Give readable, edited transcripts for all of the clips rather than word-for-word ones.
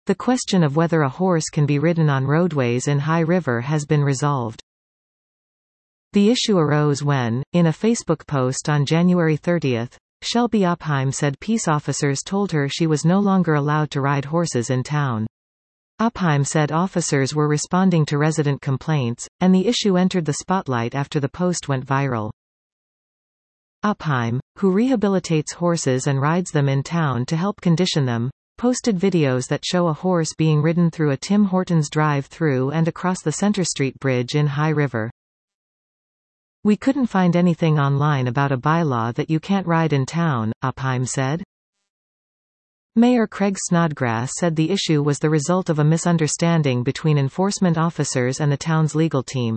The question of whether a horse can be ridden on roadways in High River has been resolved. The issue arose when, in a Facebook post on January 30, Shelby Opheim said peace officers told her she was no longer allowed to ride horses in town. Opheim said officers were responding to resident complaints, and the issue entered the spotlight after the post went viral. Opheim, who rehabilitates horses and rides them in town to help condition them, posted videos that show a horse being ridden through a Tim Hortons drive-through and across the Center Street Bridge in High River. "We couldn't find anything online about a bylaw that you can't ride in town," Opheim said. Mayor Craig Snodgrass said the issue was the result of a misunderstanding between enforcement officers and the town's legal team.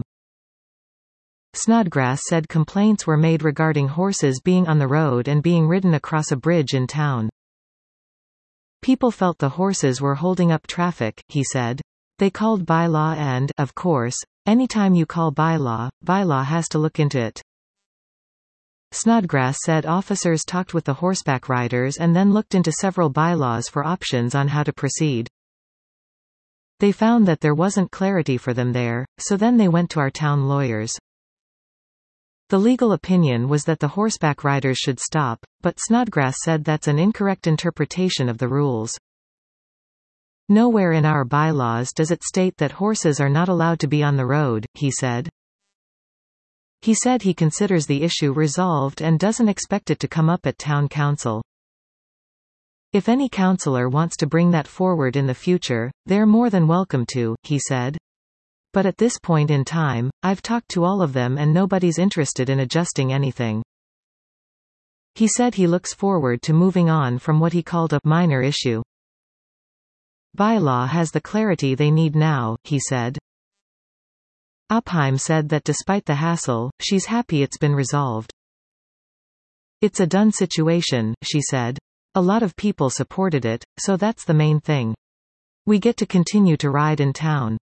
Snodgrass said complaints were made regarding horses being on the road and being ridden across a bridge in town. "People felt the horses were holding up traffic," he said. "They called bylaw and, of course, anytime you call bylaw has to look into it." Snodgrass said officers talked with the horseback riders and then looked into several bylaws for options on how to proceed. "They found that there wasn't clarity for them there, so then they went to our town lawyers. The legal opinion was that the horseback riders should stop, but Snodgrass said that's an incorrect interpretation of the rules. Nowhere in our bylaws does it state that horses are not allowed to be on the road," he said. He said he considers the issue resolved and doesn't expect it to come up at town council. "If any councillor wants to bring that forward in the future, they're more than welcome to," he said. "But at this point in time, I've talked to all of them and nobody's interested in adjusting anything." He said he looks forward to moving on from what he called a minor issue. "Bylaw has the clarity they need now," he said. Opheim said that despite the hassle, she's happy it's been resolved. "It's a done situation," she said. "A lot of people supported it, so that's the main thing. We get to continue to ride in town."